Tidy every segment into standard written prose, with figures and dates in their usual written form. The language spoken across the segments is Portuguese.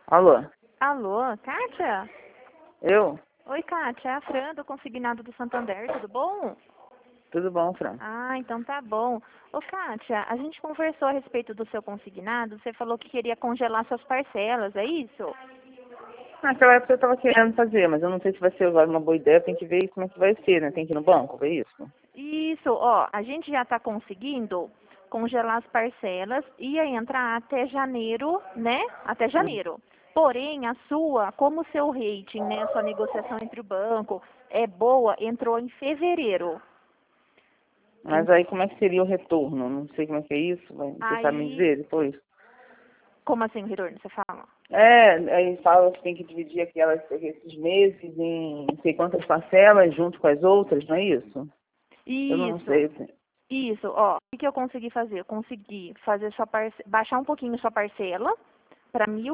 Alô? Alô, Kátia? Eu? Oi, Kátia, é a Fran do Consignado do Santander, tudo bom? Tudo bom, Fran? Ah, então tá bom. Ô, Kátia, a gente conversou a respeito do seu consignado, você falou que queria congelar suas parcelas, é isso? Naquela época eu estava querendo fazer, mas eu não sei se vai ser agora uma boa ideia, tem que ver como é que vai ser, né? Tem que ir no banco, ver isso? Isso, ó, a gente já tá conseguindo congelar as parcelas, ia entrar até janeiro, né? Até janeiro. Porém, a sua, como o seu rating, né, a sua negociação entre o banco é boa, entrou em fevereiro. Mas aí como é que seria o retorno? Não sei como é que é isso, você sabe me Aí, dizer depois? como assim o retorno, você fala? Aí fala que tem que dividir esses meses em não sei quantas parcelas junto com as outras, não é isso? Eu não Isso, sei. isso, ó, o que eu consegui fazer? Eu consegui fazer baixar um pouquinho sua parcela para R$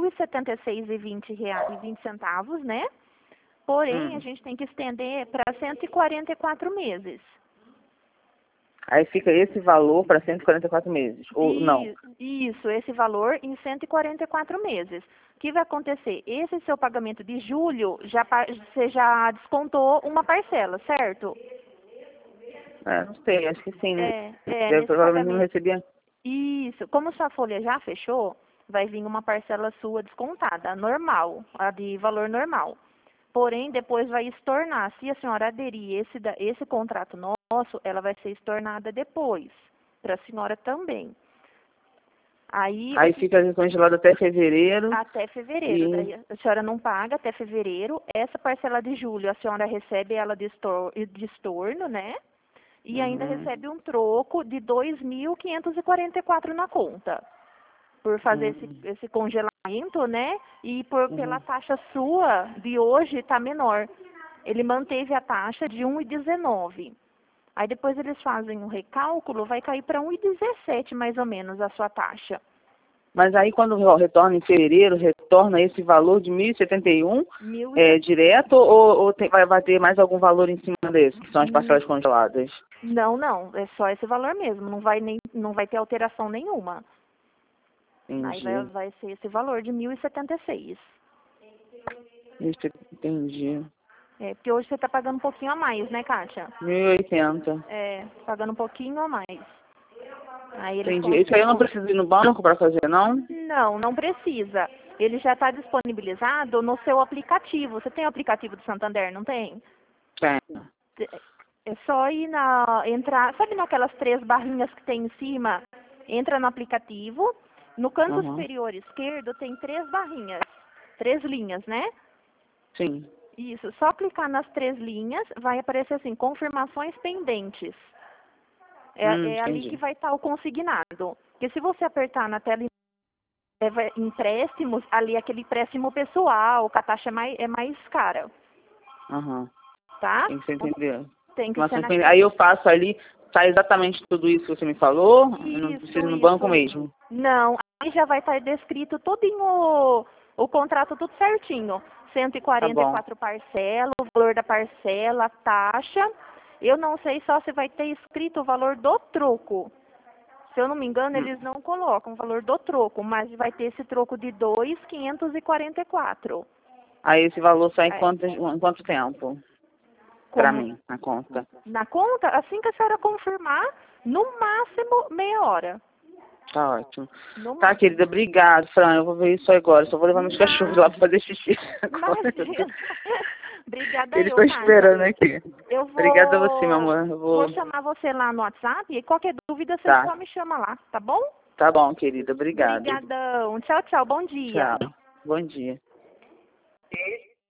1.076,20, né? Porém, a Hum. gente tem que estender para 144 meses. Aí fica esse valor para 144 meses, ou não? Isso, esse valor em 144 meses. O que vai acontecer? Esse seu pagamento de julho, você já descontou uma parcela, certo? Não sei, acho que sim, né? Eu Nesse provavelmente não pagamento. recebia. Isso, como sua folha já fechou, vai vir uma parcela sua descontada, normal, a de valor normal. Porém, depois vai estornar. Se a senhora aderir esse contrato nosso, ela vai ser estornada depois, para a senhora também. Aí, Aí fica congelado até fevereiro até fevereiro. e... Daí a senhora não paga até fevereiro. Essa parcela de julho, a senhora recebe ela de estorno, né? E ainda Uhum, recebe um troco de 2.544 na conta. Por fazer uhum, esse congelamento, né? E pela uhum. taxa sua de hoje está menor. Ele manteve a taxa de 1,19. Aí depois eles fazem um recálculo, vai cair para 1,17 mais ou menos a sua taxa. Mas aí quando retorna em fevereiro, retorna esse valor de 1.071 direto ou vai ter mais algum valor em cima desse, que são as parcelas congeladas? Não, não, é só esse valor mesmo, não vai ter alteração nenhuma. Aí Entendi. vai ser esse valor de 1.076. Isso, entendi. É, porque hoje você está pagando um pouquinho a mais, né, Kátia? 1.080. É, pagando um pouquinho a mais. Aí eles Entendi. Isso aí eu não preciso ir no banco para fazer, não? Não, não precisa. Ele já está disponibilizado no seu aplicativo. Você tem o aplicativo do Santander, não tem? Tem. É só entrar, sabe naquelas 3 barrinhas que tem em cima? Entra no aplicativo. No canto Uhum. superior esquerdo tem 3 barrinhas, 3 linhas, né? Sim. Isso, só clicar nas 3 linhas, vai aparecer assim, confirmações pendentes. É ali que Entendi. vai estar o consignado. Porque se você apertar na tela empréstimos, ali aquele empréstimo pessoal, que a taxa é mais cara, Uhum. tá? Tem que ser entender. Tem que Mas, ser aí naquele. eu passo ali, tá exatamente tudo isso que você me falou, eu não preciso ir Isso, no banco isso. mesmo. Não, aí já vai estar descrito tudinho o contrato tudo certinho. Tá bom. 144 parcela, o valor da parcela, a taxa. Eu não sei só se vai ter escrito o valor do troco. Se eu não me engano, Hum. eles não colocam o valor do troco, mas vai ter esse troco de 2.544. Aí esse valor sai É, em quanto tempo? Pra como mim, na conta. na conta, assim que a senhora confirmar, no máximo meia hora. Tá ótimo. No Tá, máximo. querida, obrigado, Fran. Eu vou ver isso agora. Só vou levar meus cachorros lá Mas, pra fazer xixi agora. imagina. Obrigada Eles eu, estão Kátia. esperando aqui. Eu Obrigada a você, meu amor. Eu vou vou. chamar você lá no WhatsApp e qualquer dúvida você Tá. só me chama lá, tá bom? Tá bom, querida. Obrigado. Obrigadão. Tchau, tchau. Bom dia. Tchau. Bom dia.